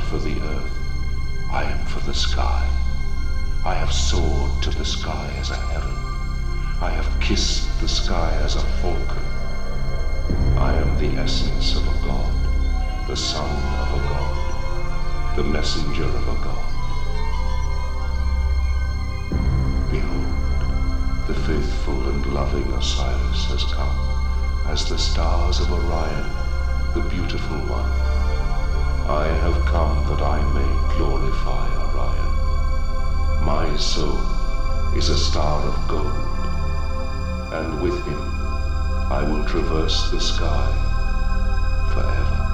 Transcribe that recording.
for the earth, I am for the sky. I have soared to the sky as a heron. I have kissed the sky as a falcon. I am the essence of a god, the son of a god, the messenger of a god. Behold, the faithful and loving Osiris has come, as the stars of Orion, the beautiful one. I have come that I may glorify Orion. My soul is a star of gold, and with him I will traverse the sky forever.